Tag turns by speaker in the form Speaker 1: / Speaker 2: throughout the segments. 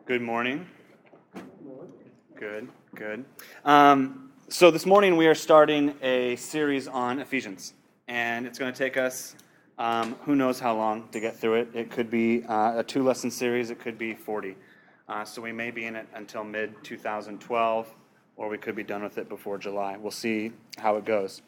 Speaker 1: Good morning. Good. So this morning we are starting a series on Ephesians, and it's going to take us who knows how long to get through it. It could be a 2-lesson series, it could be 40. So we may be in it until mid-2012, or we could be done with it before July. We'll see how it goes.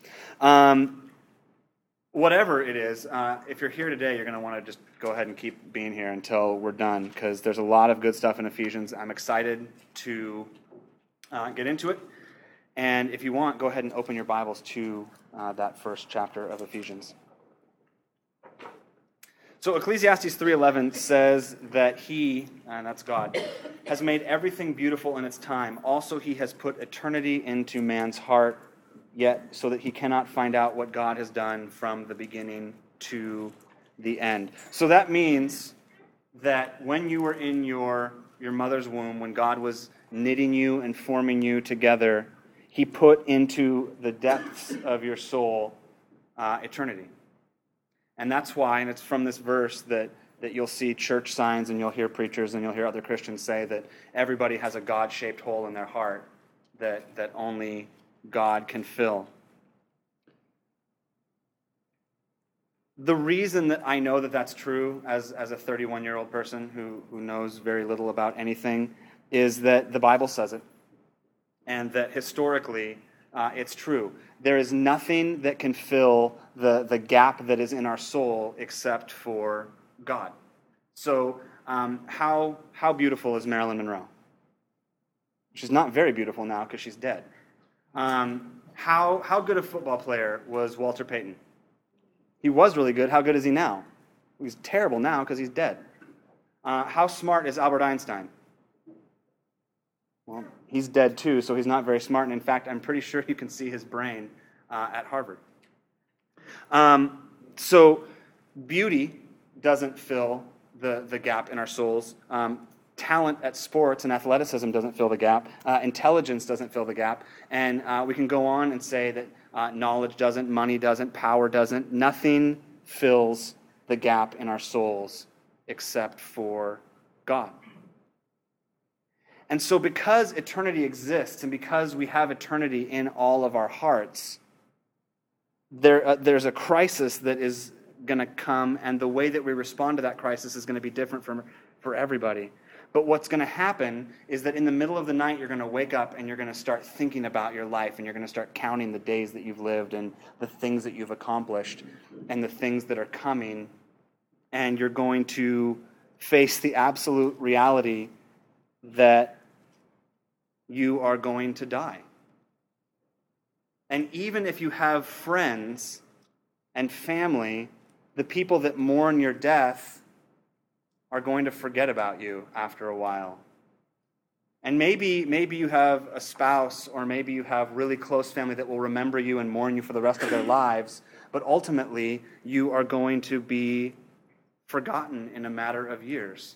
Speaker 1: Whatever it is, if you're here today, you're going to want to just go ahead and keep being here until we're done, because there's a lot of good stuff in Ephesians. I'm excited to get into it. And if you want, go ahead and open your Bibles to that first chapter of Ephesians. So Ecclesiastes 3:11 says that He, and that's God, has made everything beautiful in its time. Also, He has put eternity into man's heart, yet so that he cannot find out what God has done from the beginning to the end. So that means that when you were in your mother's womb, when God was knitting you and forming you together, He put into the depths of your soul eternity. And that's why, and it's from this verse that you'll see church signs and you'll hear preachers and you'll hear other Christians say that everybody has a God-shaped hole in their heart that only God can fill. The reason that I know that that's true as a 31-year-old person who knows very little about anything is that the Bible says it, and that historically it's true. There is nothing that can fill the gap that is in our soul except for God. So how beautiful is Marilyn Monroe? She's not very beautiful now because she's dead. How good a football player was Walter Payton? He was really good. How good is he now? He's terrible now because he's dead. How smart is Albert Einstein? Well, he's dead too, so he's not very smart. And in fact, I'm pretty sure you can see his brain at Harvard. So beauty doesn't fill the gap in our souls. Talent at sports and athleticism doesn't fill the gap. Intelligence doesn't fill the gap. And we can go on and say that knowledge doesn't, money doesn't, power doesn't. Nothing fills the gap in our souls except for God. And so because eternity exists and because we have eternity in all of our hearts, there's a crisis that is going to come, and the way that we respond to that crisis is going to be different for everybody. But what's going to happen is that in the middle of the night, you're going to wake up and you're going to start thinking about your life, and you're going to start counting the days that you've lived and the things that you've accomplished and the things that are coming. And you're going to face the absolute reality that you are going to die. And even if you have friends and family, the people that mourn your death are going to forget about you after a while. And maybe you have a spouse, or maybe you have really close family that will remember you and mourn you for the rest of their lives, but ultimately you are going to be forgotten in a matter of years.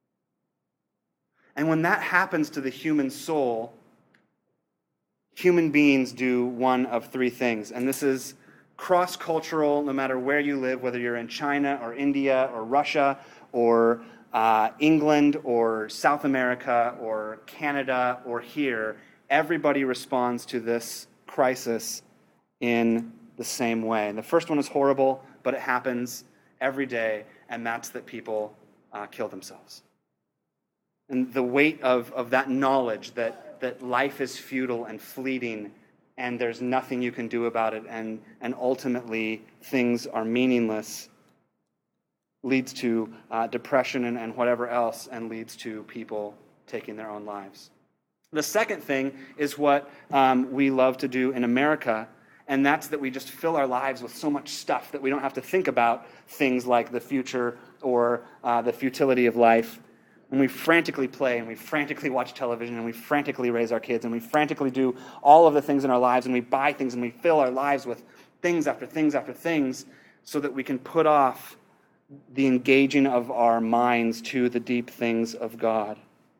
Speaker 1: And when that happens to the human soul, human beings do one of three things. And this is cross-cultural, no matter where you live, whether you're in China or India or Russia or England or South America or Canada or here, everybody responds to this crisis in the same way. And the first one is horrible, but it happens every day, and that's that people kill themselves. And the weight of that knowledge that life is futile and fleeting, and there's nothing you can do about it, and ultimately things are meaningless, leads to depression and whatever else, and leads to people taking their own lives. The second thing is what we love to do in America, and that's that we just fill our lives with so much stuff that we don't have to think about things like the future or the futility of life. And we frantically play, and we frantically watch television, and we frantically raise our kids, and we frantically do all of the things in our lives, and we buy things, and we fill our lives with things after things after things so that we can put off the engaging of our minds to the deep things of God.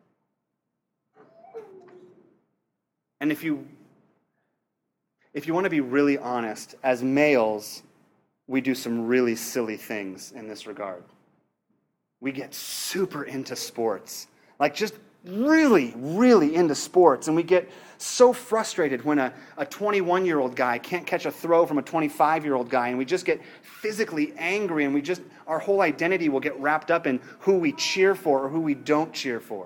Speaker 1: And if you want to be really honest, as males, we do some really silly things in this regard. We get super into sports. Like, just really, really into sports, and we get so frustrated when a 21-year-old guy can't catch a throw from a 25-year-old guy, and we just get physically angry, and our whole identity will get wrapped up in who we cheer for or who we don't cheer for.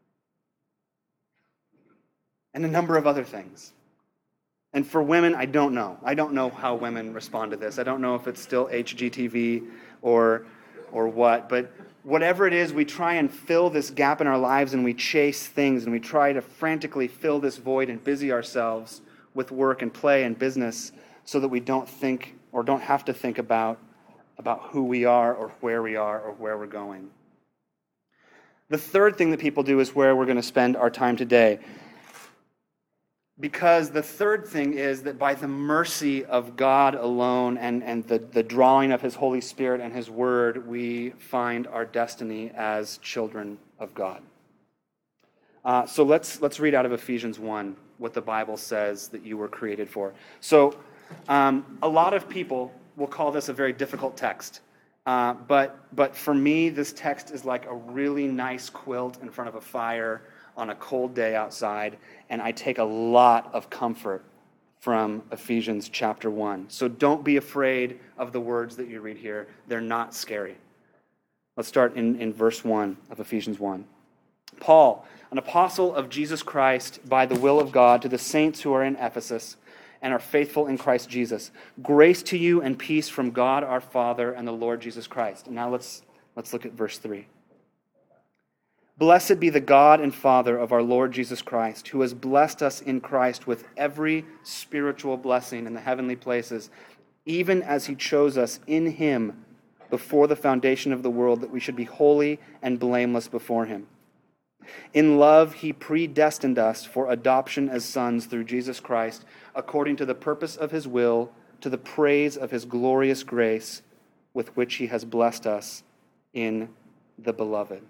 Speaker 1: And a number of other things. And for women, I don't know. I don't know how women respond to this. I don't know if it's still HGTV or what, but whatever it is, we try and fill this gap in our lives, and we chase things, and we try to frantically fill this void and busy ourselves with work and play and business so that we don't think or don't have to think about who we are or where we're going. The third thing that people do is where we're going to spend our time today. Because the third thing is that by the mercy of God alone and the drawing of His Holy Spirit and His Word, we find our destiny as children of God. So let's read out of Ephesians 1 what the Bible says that you were created for. So a lot of people will call this a very difficult text. But for me, this text is like a really nice quilt in front of a fire on a cold day outside, and I take a lot of comfort from Ephesians chapter 1. So don't be afraid of the words that you read here. They're not scary. Let's start in verse 1 of Ephesians 1. Paul, an apostle of Jesus Christ by the will of God, to the saints who are in Ephesus and are faithful in Christ Jesus. Grace to you and peace from God our Father and the Lord Jesus Christ. And now let's look at verse 3. Blessed be the God and Father of our Lord Jesus Christ, who has blessed us in Christ with every spiritual blessing in the heavenly places, even as He chose us in Him before the foundation of the world, that we should be holy and blameless before Him. In love, He predestined us for adoption as sons through Jesus Christ, according to the purpose of His will, to the praise of His glorious grace, with which He has blessed us in the Beloved.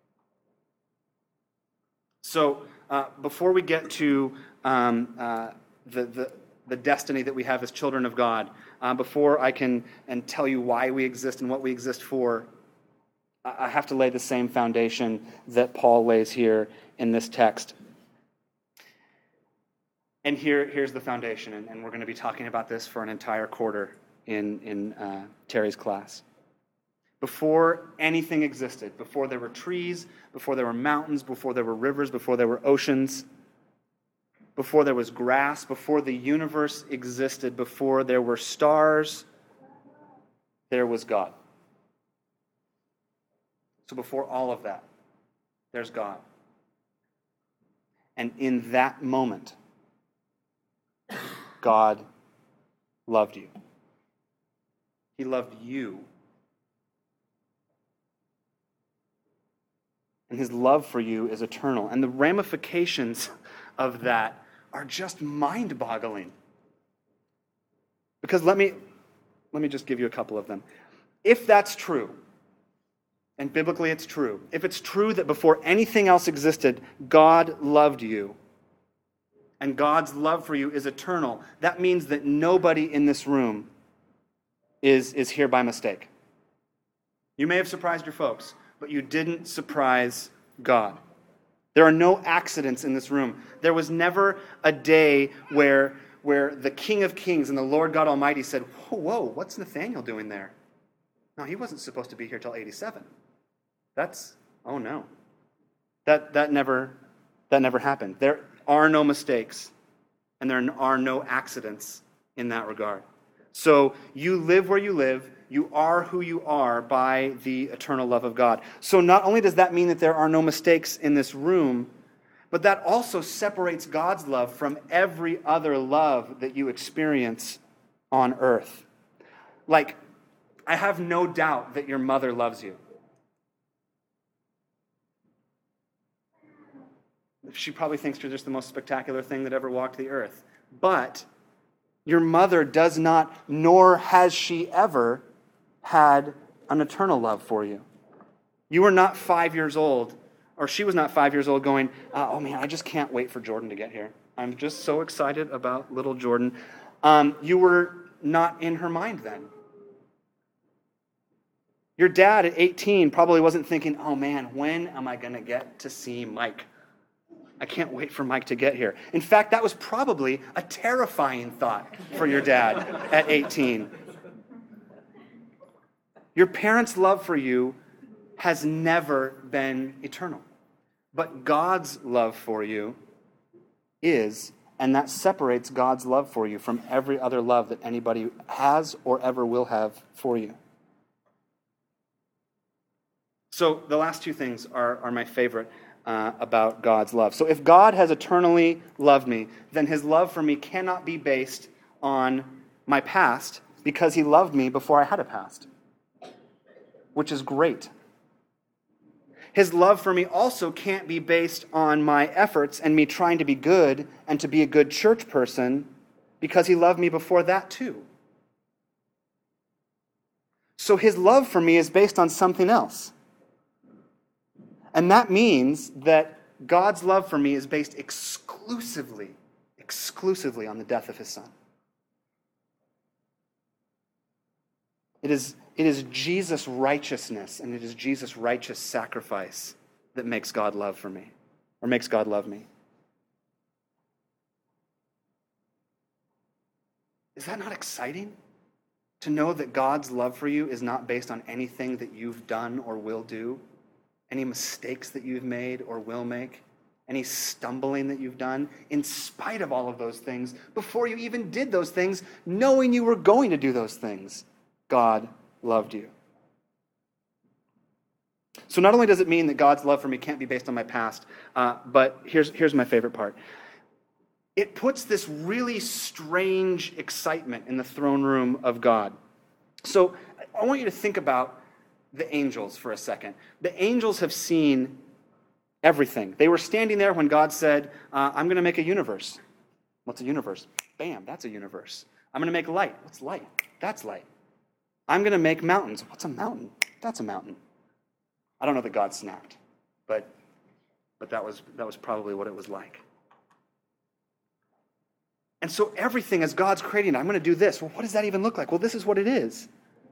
Speaker 1: So before we get to the destiny that we have as children of God, before I can tell you why we exist and what we exist for, I have to lay the same foundation that Paul lays here in this text. And here's the foundation, and we're going to be talking about this for an entire quarter in Terry's class. Before anything existed, before there were trees, before there were mountains, before there were rivers, before there were oceans, before there was grass, before the universe existed, before there were stars, there was God. So before all of that, there's God. And in that moment, God loved you. He loved you. And His love for you is eternal. And the ramifications of that are just mind-boggling. Because let me just give you a couple of them. If that's true, and biblically it's true, if it's true that before anything else existed, God loved you, and God's love for you is eternal, that means that nobody in this room is here by mistake. You may have surprised your folks, but you didn't surprise God. There are no accidents in this room. There was never a day where the King of Kings and the Lord God Almighty said, whoa, what's Nathaniel doing there? No, he wasn't supposed to be here till 87. Oh no. That never happened. There are no mistakes, and there are no accidents in that regard. So you live where you live. You are who you are by the eternal love of God. So not only does that mean that there are no mistakes in this room, but that also separates God's love from every other love that you experience on earth. Like, I have no doubt that your mother loves you. She probably thinks you're just the most spectacular thing that ever walked the earth. But your mother does not, nor has she ever, had an eternal love for you. You were not 5 years old, or she was not 5 years old going, oh man, I just can't wait for Jordan to get here. I'm just so excited about little Jordan. You were not in her mind then. Your dad at 18 probably wasn't thinking, oh man, when am I going to get to see Mike? I can't wait for Mike to get here. In fact, that was probably a terrifying thought for your dad at 18. Your parents' love for you has never been eternal. But God's love for you is, and that separates God's love for you from every other love that anybody has or ever will have for you. So the last two things are my favorite about God's love. So if God has eternally loved me, then his love for me cannot be based on my past because he loved me before I had a past, which is great. His love for me also can't be based on my efforts and me trying to be good and to be a good church person because he loved me before that too. So his love for me is based on something else. And that means that God's love for me is based exclusively on the death of his son. It is Jesus' righteousness and it is Jesus' righteous sacrifice that makes God love for me, or makes God love me. Is that not exciting? To know that God's love for you is not based on anything that you've done or will do, any mistakes that you've made or will make, any stumbling that you've done, in spite of all of those things, before you even did those things, knowing you were going to do those things, God loved you. So not only does it mean that God's love for me can't be based on my past, but here's my favorite part. It puts this really strange excitement in the throne room of God. So I want you to think about the angels for a second. The angels have seen everything. They were standing there when God said, I'm going to make a universe. What's a universe? Bam, that's a universe. I'm going to make light. What's light? That's light. I'm going to make mountains. What's a mountain? That's a mountain. I don't know that God snapped, but that was probably what it was like. And so everything as God's creating, I'm going to do this. Well, what does that even look like? Well, this is what it is.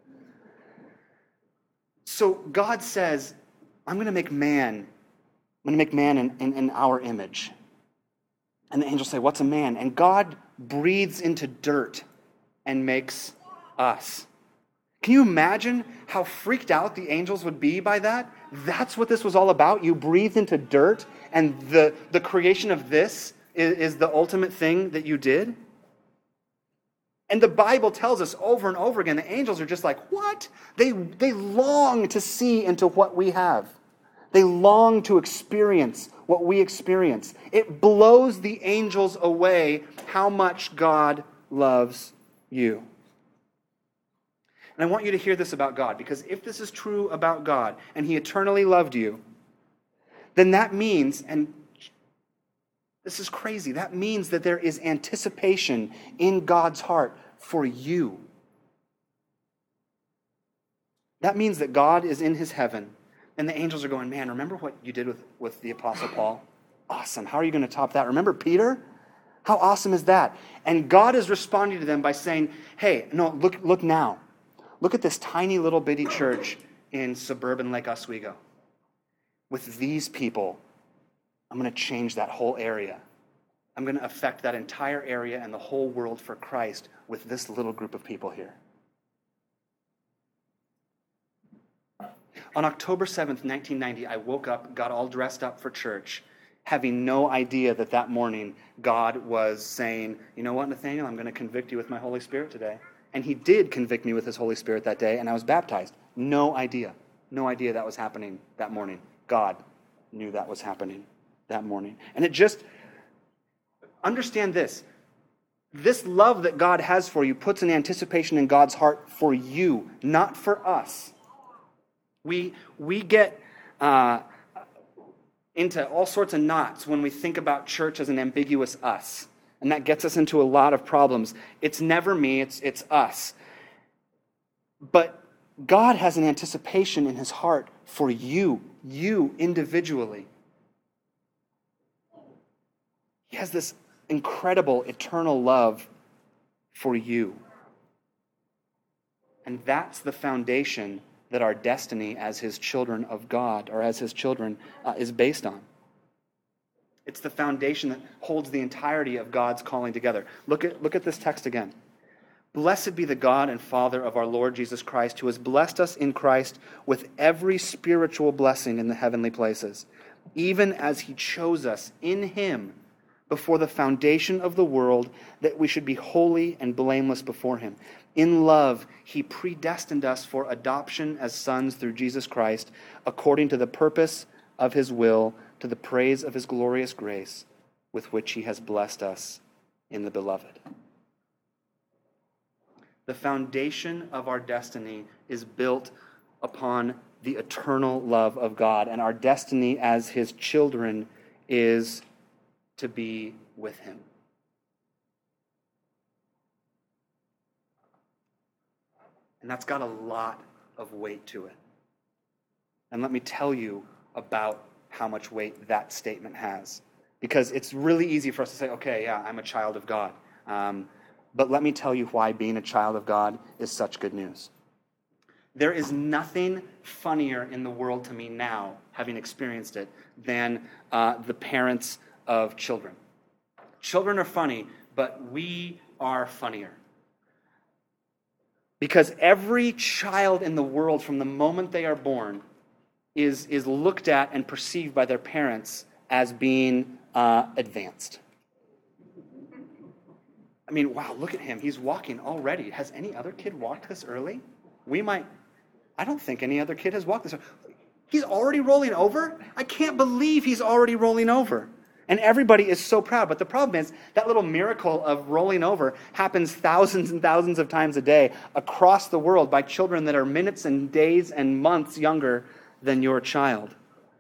Speaker 1: So God says, I'm going to make man. I'm going to make man in our image. And the angels say, what's a man? And God breathes into dirt and makes us. Can you imagine how freaked out the angels would be by that? That's what this was all about. You breathed into dirt, and the creation of this is the ultimate thing that you did? And the Bible tells us over and over again, the angels are just like, what? They long to see into what we have. They long to experience what we experience. It blows the angels away how much God loves you. And I want you to hear this about God, because if this is true about God, and he eternally loved you, then that means, and this is crazy, that means that there is anticipation in God's heart for you. That means that God is in his heaven, and the angels are going, man, remember what you did with the Apostle Paul? Awesome. How are you going to top that? Remember Peter? How awesome is that? And God is responding to them by saying, hey, no, look now. Look at this tiny little bitty church in suburban Lake Oswego. With these people, I'm going to change that whole area. I'm going to affect that entire area and the whole world for Christ with this little group of people here. On October 7th, 1990, I woke up, got all dressed up for church, having no idea that morning God was saying, you know what, Nathaniel, I'm going to convict you with my Holy Spirit today. And he did convict me with his Holy Spirit that day, and I was baptized. No idea. No idea that was happening that morning. God knew that was happening that morning. And it just, understand this. This love that God has for you puts an anticipation in God's heart for you, not for us. We get into all sorts of knots when we think about church as an ambiguous us. And that gets us into a lot of problems. It's never me, it's us. But God has an anticipation in his heart for you individually. He has this incredible eternal love for you. And that's the foundation that our destiny as his children of God, or as his children, is based on. It's the foundation that holds the entirety of God's calling together. Look at this text again. Blessed be the God and Father of our Lord Jesus Christ, who has blessed us in Christ with every spiritual blessing in the heavenly places, even as he chose us in him before the foundation of the world, that we should be holy and blameless before him. In love, he predestined us for adoption as sons through Jesus Christ, according to the purpose of his will, to the praise of his glorious grace, with which he has blessed us in the beloved. The foundation of our destiny is built upon the eternal love of God, and our destiny as his children is to be with him. And that's got a lot of weight to it. And let me tell you about how much weight that statement has. Because it's really easy for us to say, okay, yeah, I'm a child of God. But let me tell you why being a child of God is such good news. There is nothing funnier in the world to me now, having experienced it, than the parents of children. Children are funny, but we are funnier. Because every child in the world, from the moment they are born, is looked at and perceived by their parents as being advanced. I mean, wow, look at him. He's walking already. Has any other kid walked this early? I don't think any other kid has walked this early. He's already rolling over? I can't believe he's already rolling over. And everybody is so proud. But the problem is that little miracle of rolling over happens thousands and thousands of times a day across the world by children that are minutes and days and months younger than your child.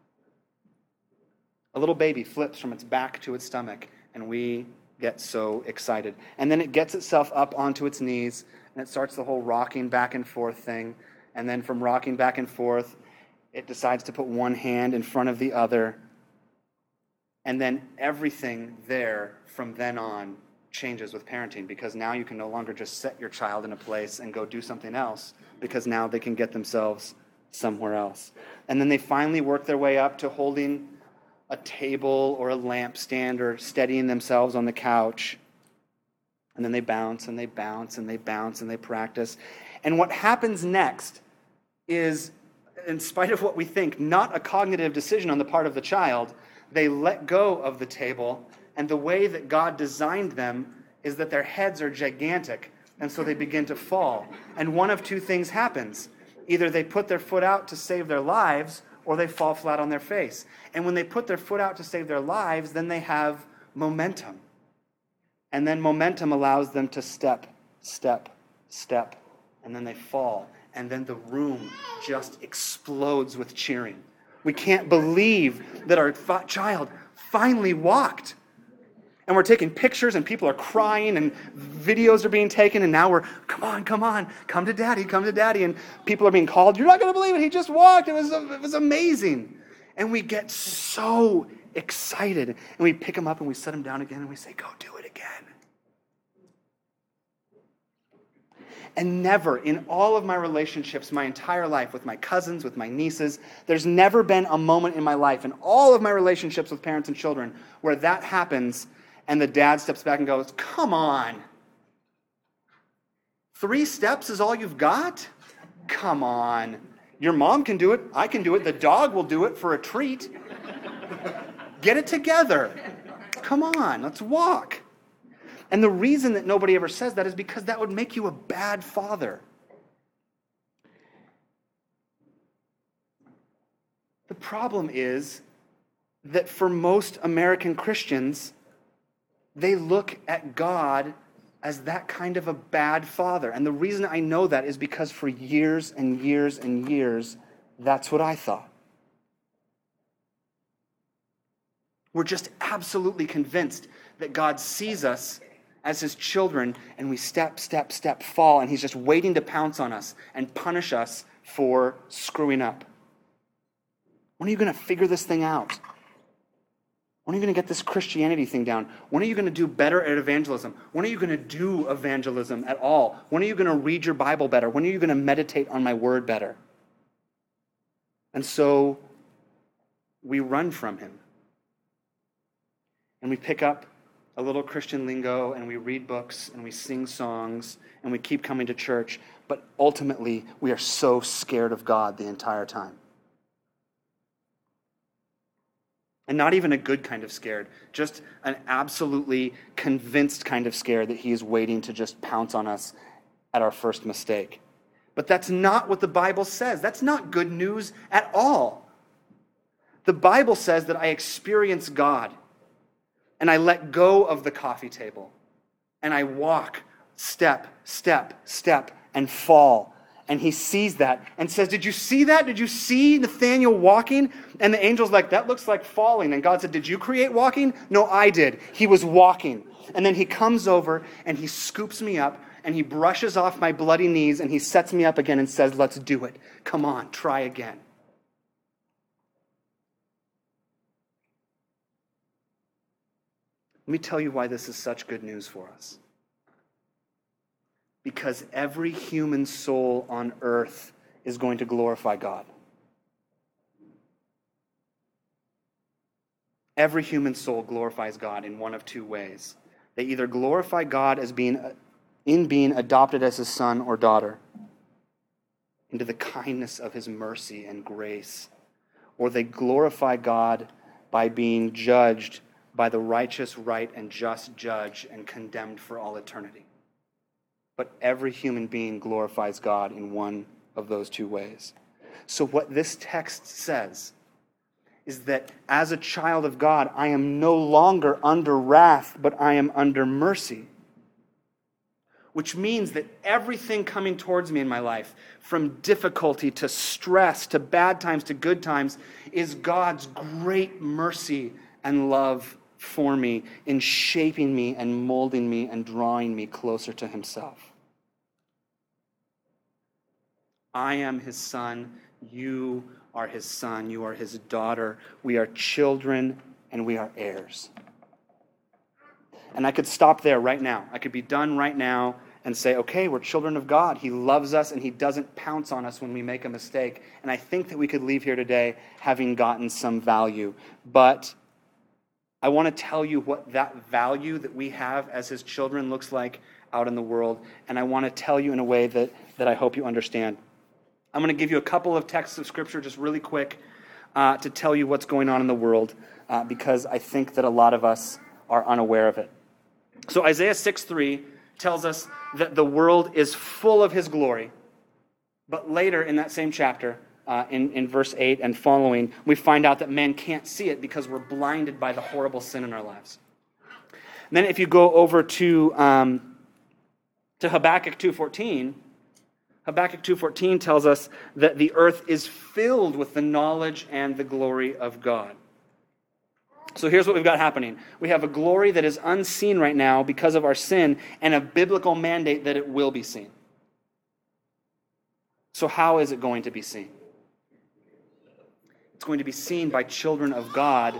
Speaker 1: A little baby flips from its back to its stomach, and we get so excited. And then it gets itself up onto its knees, and it starts the whole rocking back and forth thing. And then from rocking back and forth, it decides to put one hand in front of the other. And then everything there from then on changes with parenting, because now you can no longer just set your child in a place and go do something else, because now they can get themselves somewhere else. And then they finally work their way up to holding a table or a lampstand or steadying themselves on the couch. And then they bounce and they bounce and they bounce and they practice. And what happens next is, in spite of what we think, not a cognitive decision on the part of the child. They let go of the table, and the way that God designed them is that their heads are gigantic, and so they begin to fall. And one of two things happens. Either they put their foot out to save their lives, or they fall flat on their face. And when they put their foot out to save their lives, then they have momentum. And then momentum allows them to step, step, step, and then they fall. And then the room just explodes with cheering. We can't believe that our child finally walked. And we're taking pictures, and people are crying, and videos are being taken, and now we're, come on, come to daddy, come to daddy. And people are being called, you're not going to believe it, he just walked, it was amazing. And we get so excited, and we pick him up, and we set him down again, and we say, go do it again. And never, in all of my relationships, my entire life, with my cousins, with my nieces, there's never been a moment in my life, in all of my relationships with parents and children, where that happens, and the dad steps back and goes, come on. 3 steps is all you've got? Come on. Your mom can do it. I can do it. The dog will do it for a treat. Get it together. Come on, let's walk. And the reason that nobody ever says that is because that would make you a bad father. The problem is that for most American Christians, they look at God as that kind of a bad father. And the reason I know that is because for years and years and years, that's what I thought. We're just absolutely convinced that God sees us as his children, and we step, fall, and he's just waiting to pounce on us and punish us for screwing up. When are you going to figure this thing out? When are you going to get this Christianity thing down? When are you going to do better at evangelism? When are you going to do evangelism at all? When are you going to read your Bible better? When are you going to meditate on my word better? And so we run from him. And we pick up a little Christian lingo, and we read books, and we sing songs, and we keep coming to church. But ultimately, we are so scared of God the entire time. And not even a good kind of scared, just an absolutely convinced kind of scared that he is waiting to just pounce on us at our first mistake. But that's not what the Bible says. That's not good news at all. The Bible says that I experience God, and I let go of the coffee table, and I walk step, step, step, and fall. And he sees that and says, did you see that? Did you see Nathaniel walking? And the angel's like, that looks like falling. And God said, did you create walking? No, I did. He was walking. And then he comes over and he scoops me up and he brushes off my bloody knees and he sets me up again and says, let's do it. Come on, try again. Let me tell you why this is such good news for us. Because every human soul on earth is going to glorify God. Every human soul glorifies God in one of two ways. They either glorify God as being adopted as his son or daughter into the kindness of his mercy and grace, or they glorify God by being judged by the righteous, right, and just judge and condemned for all eternity. But every human being glorifies God in one of those two ways. So what this text says is that as a child of God, I am no longer under wrath, but I am under mercy. Which means that everything coming towards me in my life, from difficulty to stress to bad times to good times, is God's great mercy and love for me in shaping me and molding me and drawing me closer to himself. I am his son, you are his son, you are his daughter. We are children and we are heirs. And I could stop there right now. I could be done right now and say, okay, we're children of God. He loves us and he doesn't pounce on us when we make a mistake. And I think that we could leave here today having gotten some value. But I want to tell you what that value that we have as his children looks like out in the world. And I want to tell you in a way that I hope you understand. I'm going to give you a couple of texts of Scripture just really quick to tell you what's going on in the world because I think that a lot of us are unaware of it. So Isaiah 6:3 tells us that the world is full of his glory. But later in that same chapter, in verse 8 and following, we find out that man can't see it because we're blinded by the horrible sin in our lives. And then if you go over to Habakkuk 2:14, Habakkuk 2:14 tells us that the earth is filled with the knowledge and the glory of God. So here's what we've got happening. We have a glory that is unseen right now because of our sin and a biblical mandate that it will be seen. So how is it going to be seen? It's going to be seen by children of God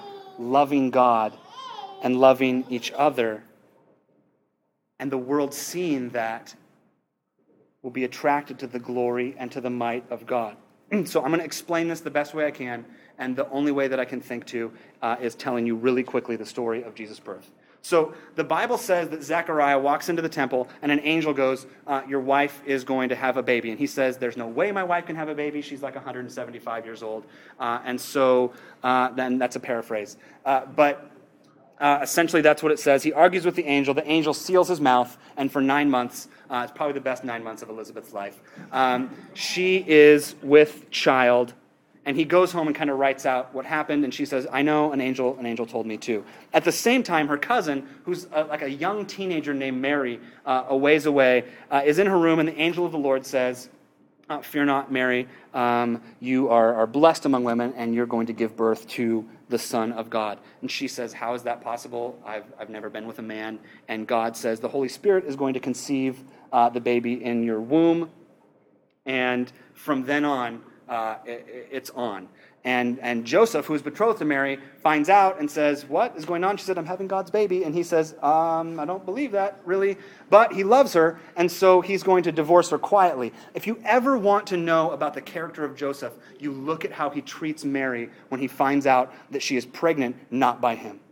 Speaker 1: and loving each other. And the world seeing that will be attracted to the glory and to the might of God. So I'm going to explain this the best way I can, and the only way that I can think to is telling you really quickly the story of Jesus' birth. So the Bible says that Zechariah walks into the temple, and an angel goes, your wife is going to have a baby. And he says, there's no way my wife can have a baby. She's like 175 years old. And so then that's a paraphrase. But essentially, that's what it says. He argues with the angel. The angel seals his mouth, and for 9 months, it's probably the best 9 months of Elizabeth's life, she is with child, and he goes home and kind of writes out what happened, and she says, I know, an angel told me too. At the same time, her cousin, who's like a young teenager named Mary, a ways away, is in her room, and the angel of the Lord says, fear not, Mary, you are blessed among women, and you're going to give birth to the Son of God. And she says, how is that possible? I've never been with a man. And God says, the Holy Spirit is going to conceive the baby in your womb. And from then on, it's on. And Joseph, who is betrothed to Mary, finds out and says, what is going on? She said, I'm having God's baby. And he says, I don't believe that, really. But he loves her, and so he's going to divorce her quietly. If you ever want to know about the character of Joseph, you look at how he treats Mary when he finds out that she is pregnant, not by him.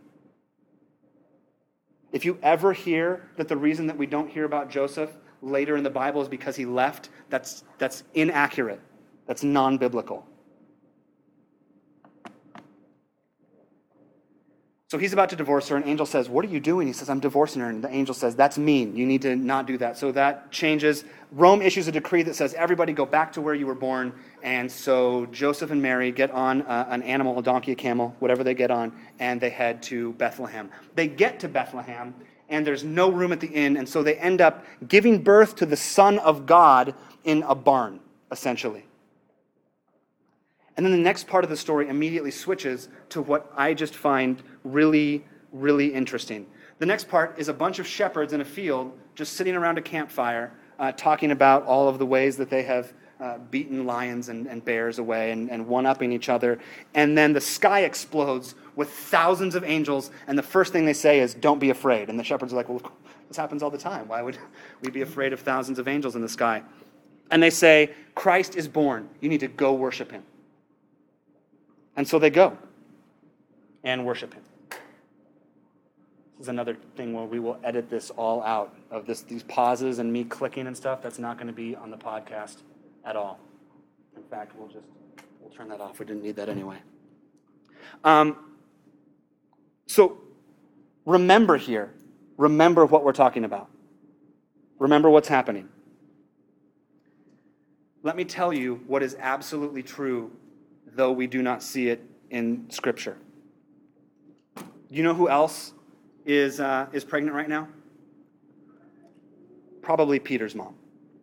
Speaker 1: If you ever hear that the reason that we don't hear about Joseph later in the Bible is because he left, that's inaccurate. That's non-biblical. So he's about to divorce her. An angel says, what are you doing? He says, I'm divorcing her. And the angel says, that's mean. You need to not do that. So that changes. Rome issues a decree that says, everybody go back to where you were born. And so Joseph and Mary get on an animal, a donkey, a camel, whatever they get on, and they head to Bethlehem. They get to Bethlehem, and there's no room at the inn. And so they end up giving birth to the Son of God in a barn, essentially. And then the next part of the story immediately switches to what I just find really, really interesting. The next part is a bunch of shepherds in a field just sitting around a campfire talking about all of the ways that they have beaten lions and bears away and one-upping each other. And then the sky explodes with thousands of angels, and the first thing they say is, don't be afraid. And the shepherds are like, well, this happens all the time. Why would we be afraid of thousands of angels in the sky? And they say, Christ is born. You need to go worship him. And so they go and worship him. This is another thing where we will edit this all out of these pauses and me clicking and stuff. That's not going to be on the podcast at all. In fact, we'll turn that off. We didn't need that anyway. So remember here. Remember what we're talking about. Remember what's happening. Let me tell you what is absolutely true, though we do not see it in Scripture. You know who else is pregnant right now? Probably Peter's mom.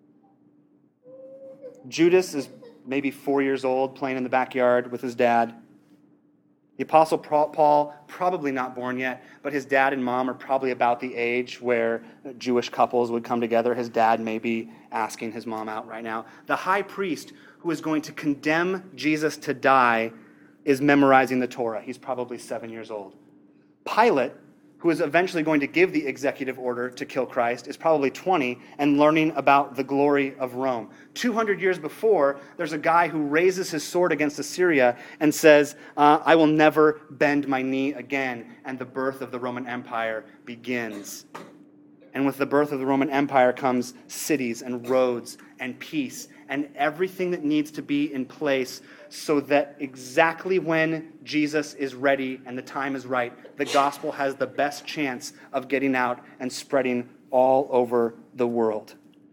Speaker 1: Judas is maybe 4 years old, playing in the backyard with his dad. The Apostle Paul, probably not born yet, but his dad and mom are probably about the age where Jewish couples would come together. His dad may be asking his mom out right now. The high priest who is going to condemn Jesus to die is memorizing the Torah. He's probably 7 years old. Pilate, who is eventually going to give the executive order to kill Christ, is probably 20 and learning about the glory of Rome. 200 years before, there's a guy who raises his sword against Assyria and says, I will never bend my knee again. And the birth of the Roman Empire begins. And with the birth of the Roman Empire comes cities and roads and peace and everything that needs to be in place so that exactly when Jesus is ready and the time is right, the gospel has the best chance of getting out and spreading all over the world.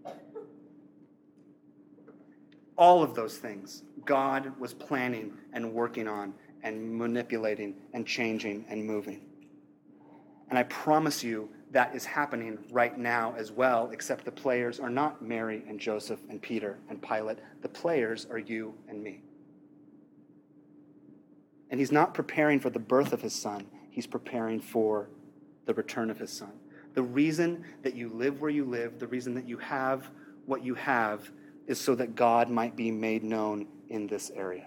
Speaker 1: All of those things God was planning and working on and manipulating and changing and moving. And I promise you that is happening right now as well, except the players are not Mary and Joseph and Peter and Pilate. The players are you and me. And he's not preparing for the birth of his son. He's preparing for the return of his son. The reason that you live where you live, the reason that you have what you have, is so that God might be made known in this area.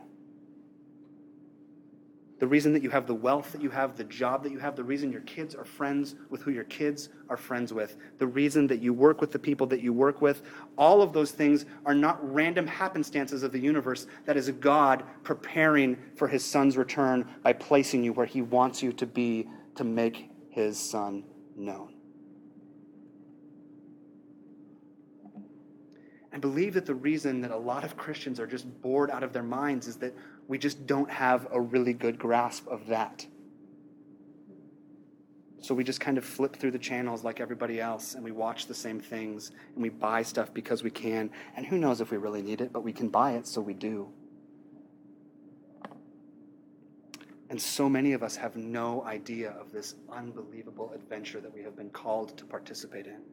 Speaker 1: The reason that you have the wealth that you have, the job that you have, the reason your kids are friends with who your kids are friends with, the reason that you work with the people that you work with, all of those things are not random happenstances of the universe. That is God preparing for his son's return by placing you where he wants you to be to make his son known. I believe that the reason that a lot of Christians are just bored out of their minds is that we just don't have a really good grasp of that. So we just kind of flip through the channels like everybody else, and we watch the same things, and we buy stuff because we can. And who knows if we really need it, but we can buy it, so we do. And so many of us have no idea of this unbelievable adventure that we have been called to participate in.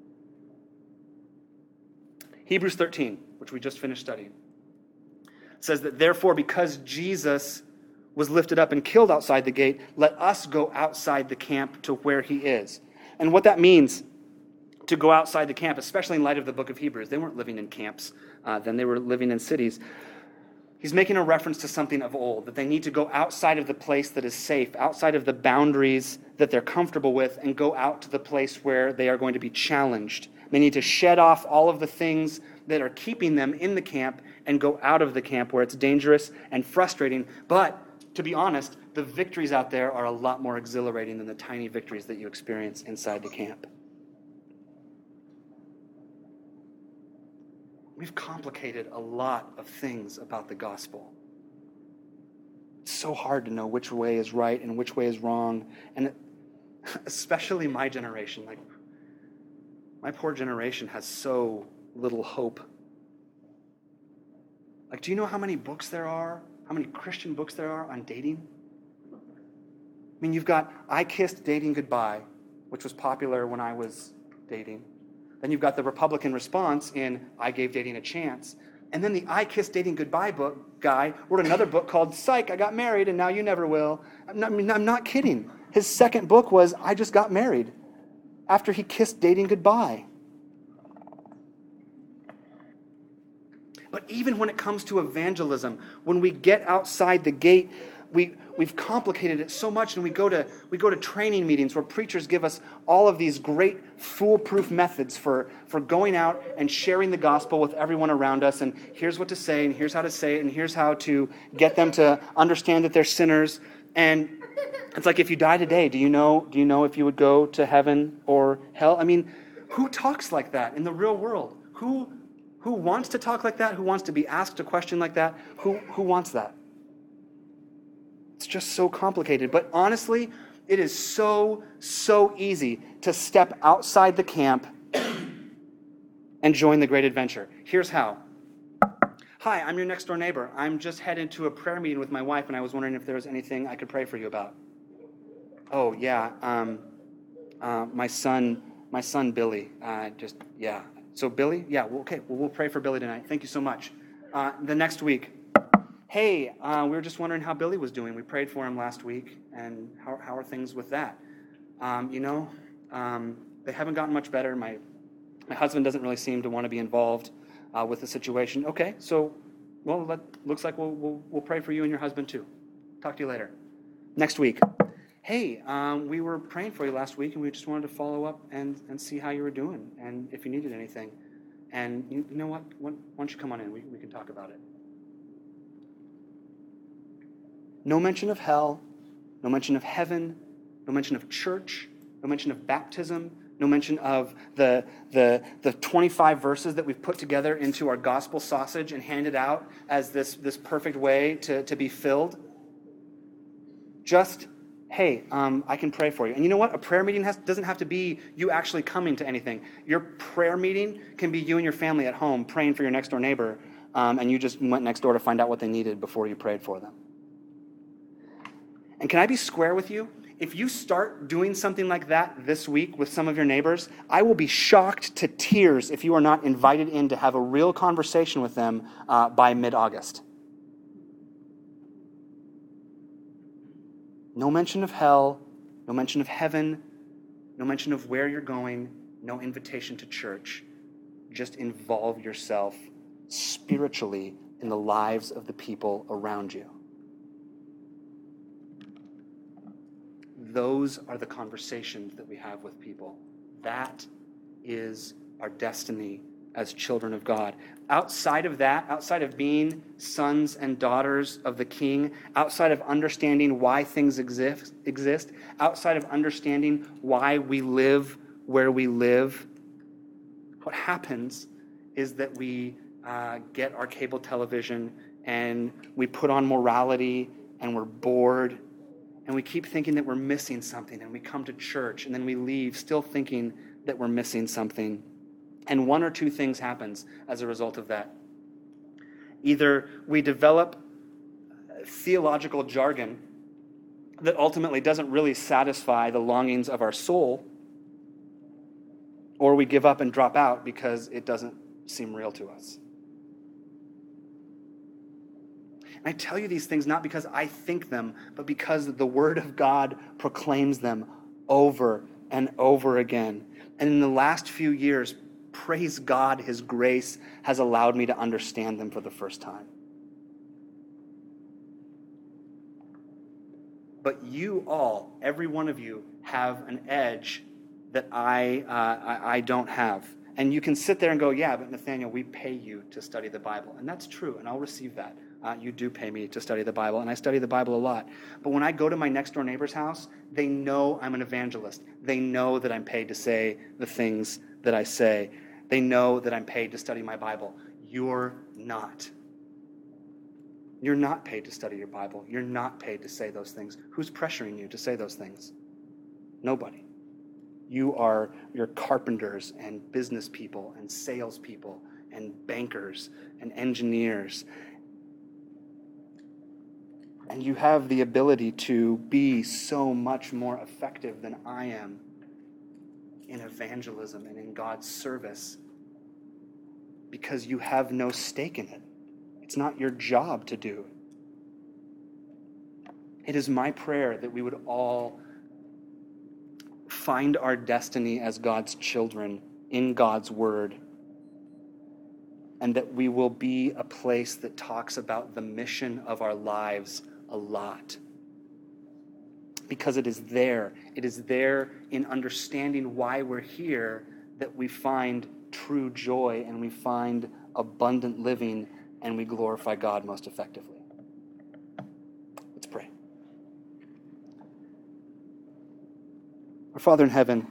Speaker 1: Hebrews 13, which we just finished studying, says that therefore, because Jesus was lifted up and killed outside the gate, let us go outside the camp to where he is. And what that means to go outside the camp, especially in light of the book of Hebrews, they weren't living in camps then, they were living in cities. He's making a reference to something of old, that they need to go outside of the place that is safe, outside of the boundaries that they're comfortable with, and go out to the place where they are going to be challenged. They need to shed off all of the things that are keeping them in the camp and go out of the camp where it's dangerous and frustrating. But to be honest, the victories out there are a lot more exhilarating than the tiny victories that you experience inside the camp. We've complicated a lot of things about the gospel. It's so hard to know which way is right and which way is wrong. And especially my generation, like my poor generation has so little hope. Like, do you know how many books there are? How many Christian books there are on dating? I mean, you've got I Kissed Dating Goodbye, which was popular when I was dating. Then you've got the Republican response in I Gave Dating a Chance. And then the I Kissed Dating Goodbye book guy wrote another book called Psych, I Got Married and Now You Never Will. I'm not kidding. His second book was I Just Got Married after he kissed dating goodbye. But even when it comes to evangelism, when we get outside the gate, we've complicated it so much, and we go to training meetings where preachers give us all of these great foolproof methods for going out and sharing the gospel with everyone around us, and here's what to say, and here's how to say it, and here's how to get them to understand that they're sinners. And it's like, if you die today, do you know if you would go to heaven or hell? I mean, who talks like that in the real world? Who wants to talk like that? Who wants to be asked a question like that? Who wants that? It's just so complicated. But honestly, it is so easy to step outside the camp and join the great adventure. Here's how. Hi, I'm your next door neighbor. I'm just headed to a prayer meeting with my wife, and I was wondering if there was anything I could pray for you about. Oh, yeah. My son Billy. So Billy? Yeah, well, okay. Well, we'll pray for Billy tonight. Thank you so much. The next week. Hey, we were just wondering how Billy was doing. We prayed for him last week, and how are things with that? They haven't gotten much better. My husband doesn't really seem to want to be involved with the situation. Okay, so, well, that looks like we'll pray for you and your husband too. Talk to you later. Next week. Hey, we were praying for you last week, and we just wanted to follow up and see how you were doing and if you needed anything. And you know what? Why don't you come on in? We can talk about it. No mention of hell, no mention of heaven, no mention of church, no mention of baptism, no mention of the 25 verses that we've put together into our gospel sausage and handed out as this perfect way to be filled. Just, hey, I can pray for you. And you know what? A prayer meeting doesn't have to be you actually coming to anything. Your prayer meeting can be you and your family at home praying for your next door neighbor, and you just went next door to find out what they needed before you prayed for them. And can I be square with you? If you start doing something like that this week with some of your neighbors, I will be shocked to tears if you are not invited in to have a real conversation with them by mid-August. No mention of hell, no mention of heaven, no mention of where you're going, no invitation to church. Just involve yourself spiritually in the lives of the people around you. Those are the conversations that we have with people. That is our destiny as children of God. Outside of that, outside of being sons and daughters of the King, outside of understanding why things exist, outside of understanding why we live where we live, what happens is that we get our cable television and we put on morality and we're bored and we keep thinking that we're missing something, and we come to church and then we leave still thinking that we're missing something. And one or two things happens as a result of that. Either we develop theological jargon that ultimately doesn't really satisfy the longings of our soul, or we give up and drop out because it doesn't seem real to us. And I tell you these things not because I think them, but because the Word of God proclaims them over and over again. And in the last few years, praise God, His grace has allowed me to understand them for the first time. But you all, every one of you, have an edge that I don't have. And you can sit there and go, yeah, but Nathaniel, we pay you to study the Bible. And that's true, and I'll receive that. You do pay me to study the Bible, and I study the Bible a lot. But when I go to my next-door neighbor's house, they know I'm an evangelist. They know that I'm paid to say the things that I say. They know that I'm paid to study my Bible. You're not. You're not paid to study your Bible. You're not paid to say those things. Who's pressuring you to say those things? Nobody. You're carpenters and business people and salespeople and bankers and engineers. And you have the ability to be so much more effective than I am in evangelism and in God's service because you have no stake in it. It's not your job to do. It is my prayer that we would all find our destiny as God's children in God's word, and that we will be a place that talks about the mission of our lives a lot. Because it is there. It is there in understanding why we're here that we find true joy and we find abundant living and we glorify God most effectively. Let's pray. Our Father in heaven,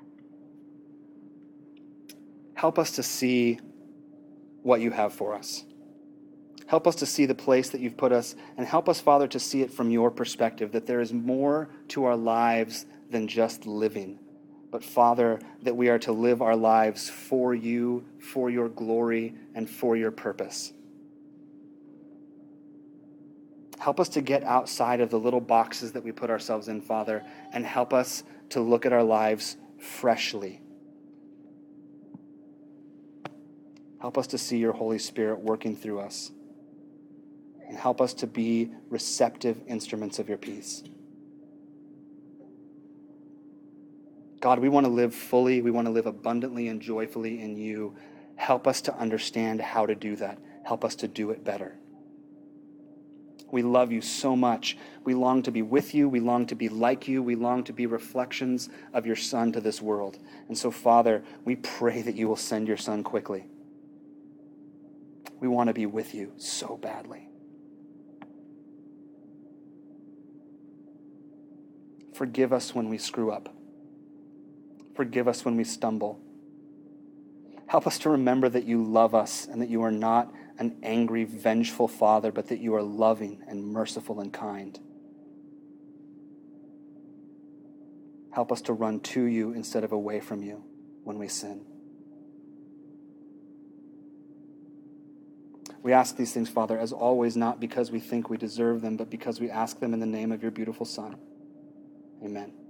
Speaker 1: help us to see what you have for us. Help us to see the place that you've put us, and help us, Father, to see it from your perspective, that there is more to our lives than just living. But, Father, that we are to live our lives for you, for your glory, and for your purpose. Help us to get outside of the little boxes that we put ourselves in, Father, and help us to look at our lives freshly. Help us to see your Holy Spirit working through us. And help us to be receptive instruments of your peace. God, we want to live fully. We want to live abundantly and joyfully in you. Help us to understand how to do that. Help us to do it better. We love you so much. We long to be with you. We long to be like you. We long to be reflections of your Son to this world. And so, Father, we pray that you will send your Son quickly. We want to be with you so badly. Forgive us when we screw up. Forgive us when we stumble. Help us to remember that you love us and that you are not an angry, vengeful Father, but that you are loving and merciful and kind. Help us to run to you instead of away from you when we sin. We ask these things, Father, as always, not because we think we deserve them, but because we ask them in the name of your beautiful Son. Amen.